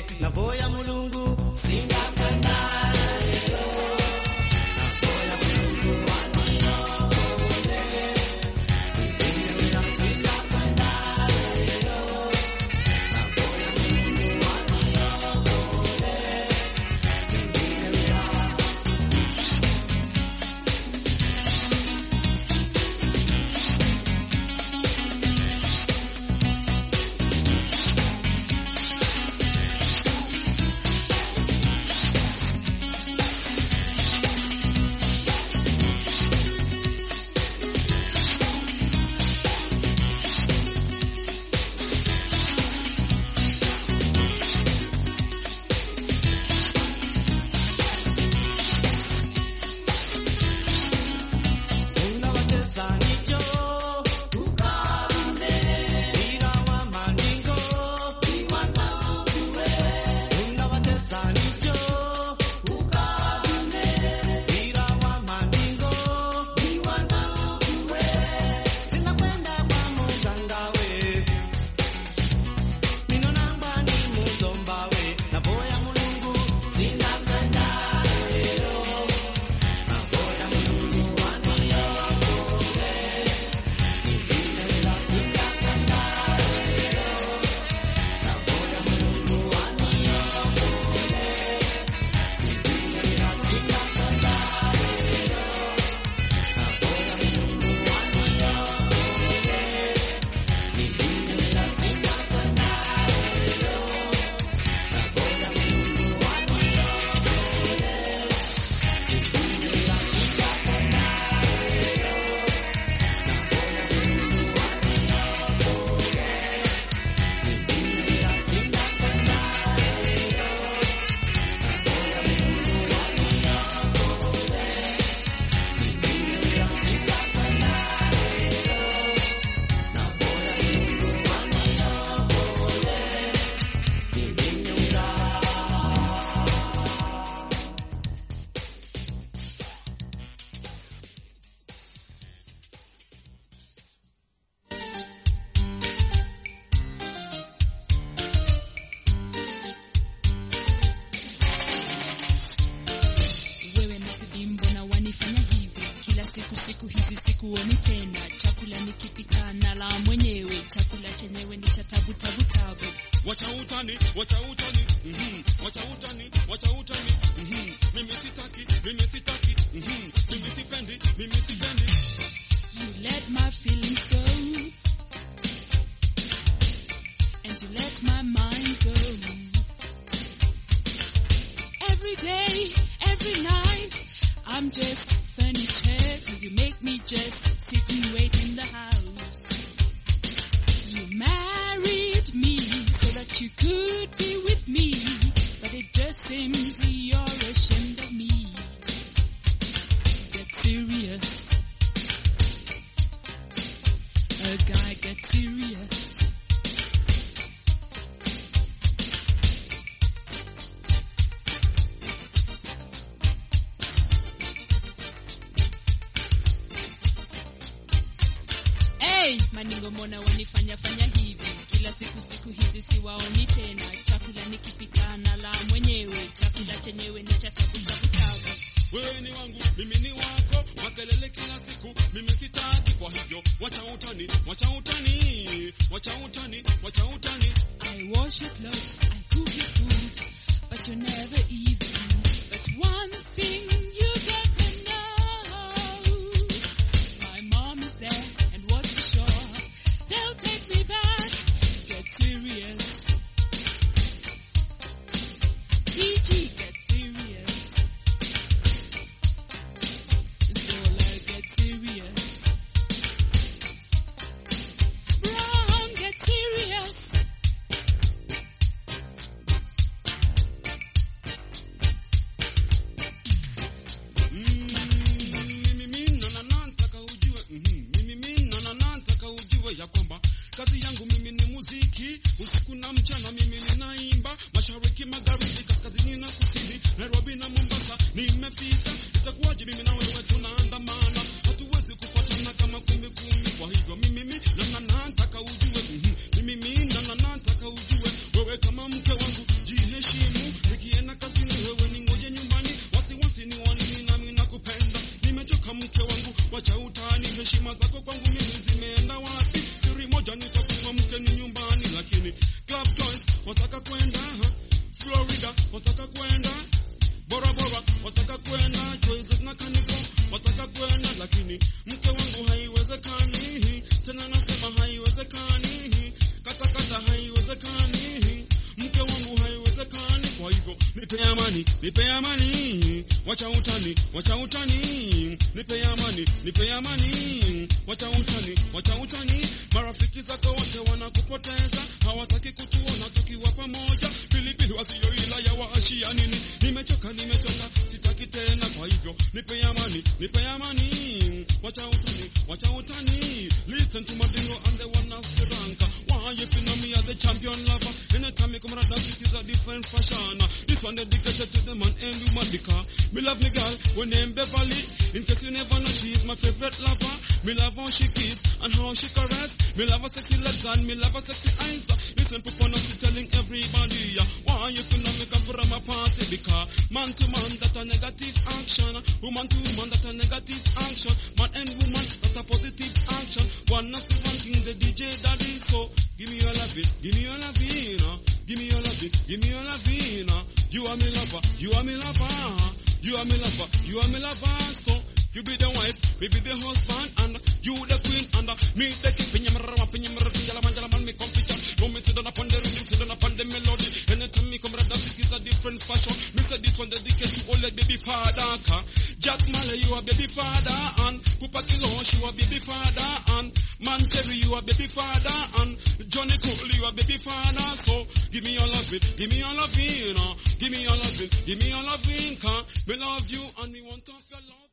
na boya mulungu singakanda sikuoni tena, chakula nikipika na la mwenyewe, chakula chenyewe ni cha tabu tabu tabu. Wacha utani, wacha utani, wacha utani, wacha utani, mimi sitaki, mimi sipendi. You let my feelings go, and you let my mind go. Every day, every night, I'm just furniture, 'cause you make me just sit and wait in the house. You married me so that you could be with me, but it just seems you're ashamed of me. Get serious. A guy gets serious. Maningo mbona wanifanya hivi, kila siku hizi siwaoni tena, chakula nikipika na la mwenyewe, chakula chenyewe ni cha tabu tabu tabu. Wewe ni wangu, mimi ni wako, makelele kila siku, mimi sitaki, kwa hivyo wacha utani, wacha utani, wacha utani, wacha utani. I wash your clothes, I cook your food, but you're never even. But one thing you got to know, my mom is there, and what's for sure, they'll take me back. Get serious. TG, get serious. Zola, get serious. Brown, get serious. Ya kwamba kazi yangu mimi ni muziki, usiku na mchana mimi ninaimba, mashariki magharibi kaskazini na kusini. nipe amani, nipe amani. Wacha utani, wacha utani. Nipe amani, nipe amani. Wacha utani, wacha utani. Marafiki zako wote wanakupoteza, hawataki kutuona tukiwa pamoja. Pilipili wasio ila ya waashia nini? Nimechoka, sitaki tena, kwa hivyo nipe amani, nipe amani. Wacha utani, wacha utani. Listen to my bingo and the one of Sri Lanka. Why you feel me as the champion lover? Anytime you come around dance, it is a different fashion. This one dedicated to the man and woman because me love me girl when name Beverly. In case you never know, she is my favorite lover. Me love how she kiss and how she caress. Me love her sexy legs and me love her sexy eyes. Listen to fun, I'm telling everybody. Why you feel me come from a party? Because man to man, that a negative action. Woman to woman, that a negative action. Man and woman, that a positive action. One not one thing, the DJ daddy. So give me your loving, give me your loving. Give me your loving, give me your loving. You are me lover, you are me lover. You are me lover, you are me lover. So you be the wife, me be the husband, and you the queen, and me the king. Pinyamara, man, me come feature. No me sit down upon the rhythm, sit down upon the melody. Anytime me come around, it is a different fashion. Me say this one dedicated to all the baby father. Jack Marley, you are baby father, and Pupa Kilo, you are baby father, and Man Terry, you are baby father, and Johnny Cole, you are baby father. So give me your loving, give me your loving, give me your loving, give me your loving. Me love you, and me want to have your love.